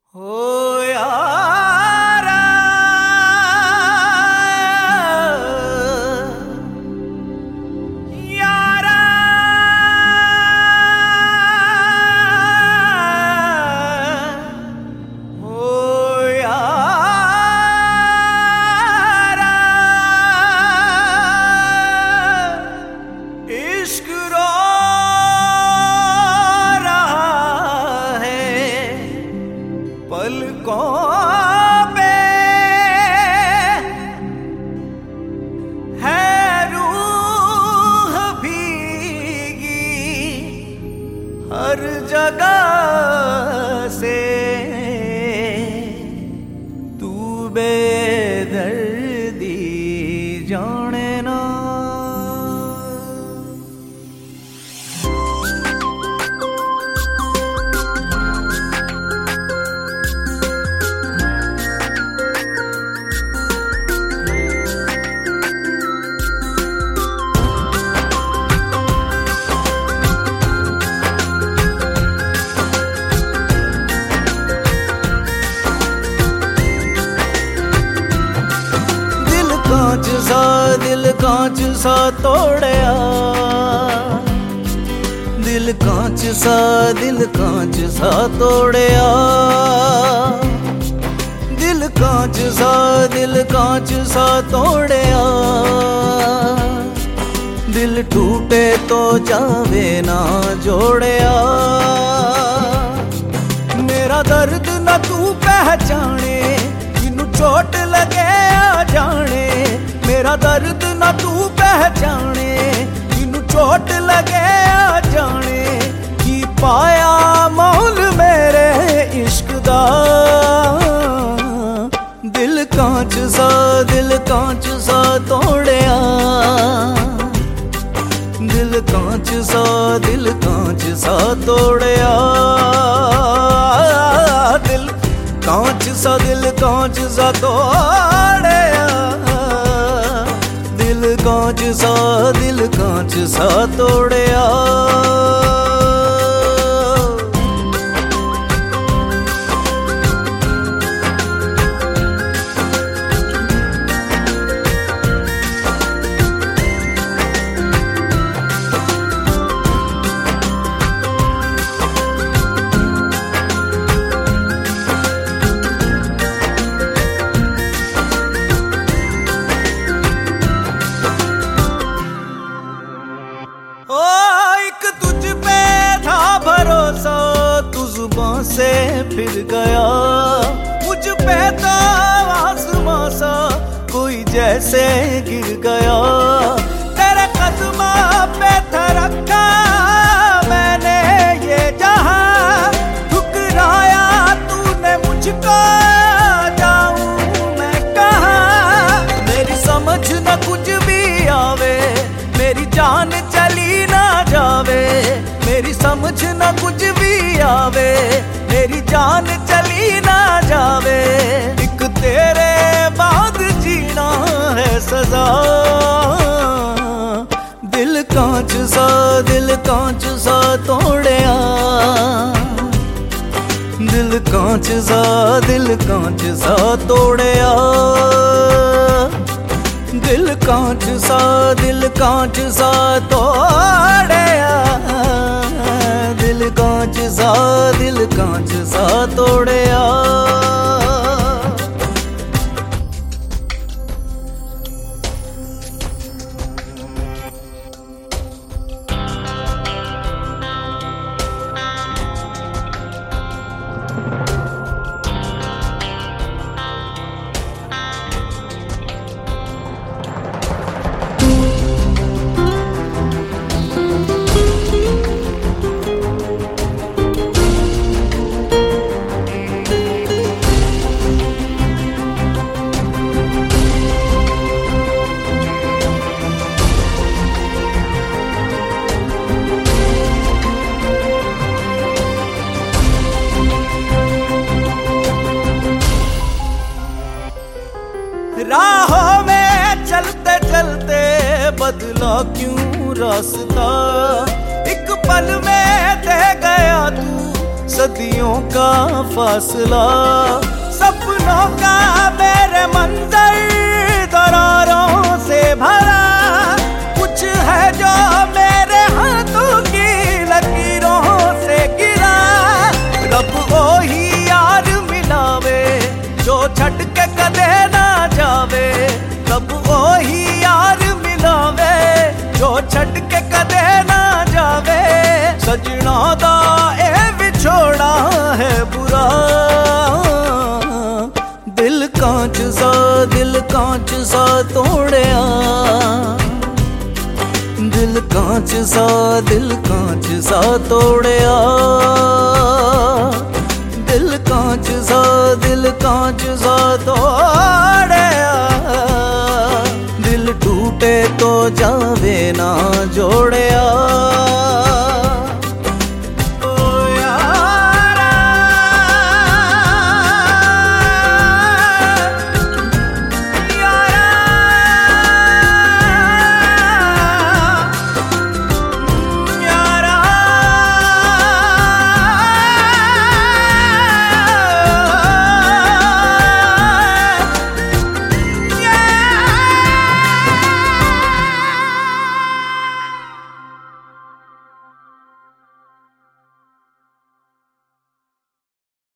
हो यारा यारा हो यारा इश्क रो पलकों पे है रूह भीगी हर जगह से तू बेदर्दी जाने ना। दिल कांच सा तोड़या दिल कांच सा तोड़या दिल कांच सा तोड़या दिल टूटे तो जावे ना जोड़या मेरा दर्द न तू पहचाने जिन्नू चोट लगे आ जाने मेरा दर्द न तू पहचाने जिन्नू चोट लगे आ जाने की पाया मोल मेरे इश्क दा दिल कांच सा तोड़या दिल कांच सा तोड़या दिल कांच सा तोड़या दिल कांच सा तोड़या। जुबां से फिर गया मुझ पे तो आसमां सा कोई जैसे गिर गया तेरे कदमा पे था रखा मैंने ये जहां ठुकराया तूने मुझको जाऊं मैं कहां मेरी समझ न कुछ भी आवे मेरी जान चली ना जावे मेरी समझ न कुछ भी आवे मेरी जान चली ना जावे एक तेरे बाद जीना है सजा दिल कांच सा तोड़या दिल कांच सा तोड़या दिल कांच सा तोड़या दिल कांच सा तोड़या। राहों में चलते चलते बदला क्यों रास्ता एक पल में दे गया तू सदियों का फासला, सपनों का मेरे मंजर दरारों से भरा, कुछ है जो मेरे हाथों की लकीरों से गिरा। रब वही यार मिलावे जो छट के कदे ना जावे, रब वही यार मिलावे जो छट के कदे ना जावे। सजना दा ए विछोड़ा है बुरा, दिल कांच सा तोड़िया, दिल कांच सा तोड़िया, दिल कांच सा तोड़िया। दिल टूटे तो जावे ना जोड़े,